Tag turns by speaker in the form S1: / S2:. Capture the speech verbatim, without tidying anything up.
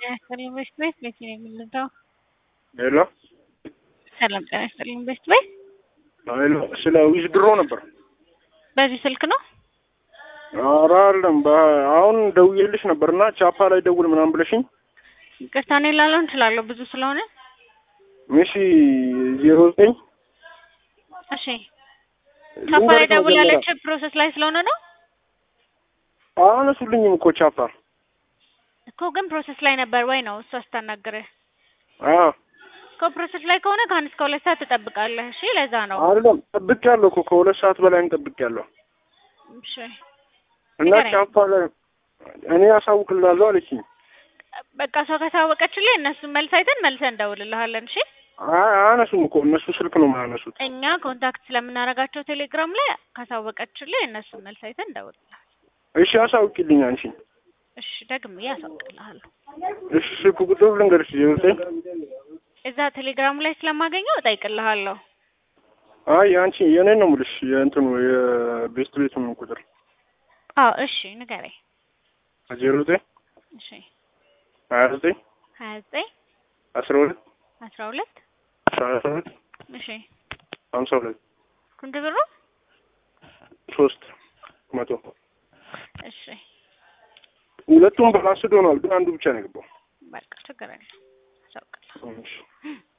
S1: ያስተልኝ ቤት ቤት ቤት ነው የምንለው።
S2: ሄሎ
S1: ሰላም ጤና ይስጥልኝ ቤት ቤት።
S2: ሄሎ ስለ ዊዝድሮ ነበር።
S1: በዚህ ስልክ ነው?
S2: ኧረ አይደለም አሁን ደውዬልሽ ነበርና ቻፓ ላይ ደውል ምናምን ብለሽኝ።
S1: ይቅርታ እኔ ላለው እንችላለሁ ብዙ ስለሆነ።
S2: እሺ ዜሮ ዘጠኝ
S1: እሺ ቻፓ ላይ ደውላለች ፕሮሰስ ላይ ስለሆነ ነው።
S2: አነሱልኝም እኮ ቻፓ
S1: እኮ ግን ፕሮሰስ ላይ ነበር ወይ ነው እሱ አስተናገረ?
S2: አዎ
S1: እኮ ፕሮሰስ ላይ ከሆነ ከአንድ እስከ ሁለት ሰዓት ትጠብቃለህ። እሺ ለዛ ነው።
S2: አይደለም ጠብቄያለሁ እኮ ከሁለት ሰዓት በላይ ጠብቄያለሁ።
S1: እሺ
S2: እና ቻፓ ላይ እኔ አሳውቅልሃለሁ አለችኝ።
S1: በቃ ሰው ካሳወቀችልኝ እነሱን መልስ አይተን መልሰን እንደውልልሃለን። እሺ
S2: አነሱም እኮ እነሱ ስልክ ነው የማያነሱት።
S1: እኛ ኮንታክት ስለምናደርጋቸው ቴሌግራም ላይ ካሳወቀችልኝ እነሱን መልስ አይተን እንደውልልሃለን።
S2: እሺ አሳውቂልኝ አንቺ።
S1: እሺ ደግሜ አሳውቅልሃለሁ።
S2: እሺ ስልክ ቁጥር ልንገርሽ ዜሮ ዘጠኝ
S1: እዛ ቴሌግራም ላይ ስለማገኘው እጠይቅልሃለሁ።
S2: አይ አንቺ የኔን ነው የምልሽ የእንትኑ የቤስት ቤቱን ቁጥር።
S1: አዎ እሺ ንገረኝ።
S2: ዜሮ ዘጠኝ
S1: እሺ
S2: ሀያ ዘጠኝ
S1: ሀያ ዘጠኝ
S2: አስራ ሁለት
S1: አስራ ሁለት
S2: ሰላሳ ሁለት
S1: እሺ
S2: ሀምሳ ሁለት
S1: ስንት ብሩ?
S2: ሶስት መቶ
S1: እሺ
S2: ሁለቱም ባላንስድ ሆኗል፣ ግን አንዱ ብቻ ነው የገባው።
S1: በቃ ችግር የለም አሳውቅልሃለሁ።
S2: እሺ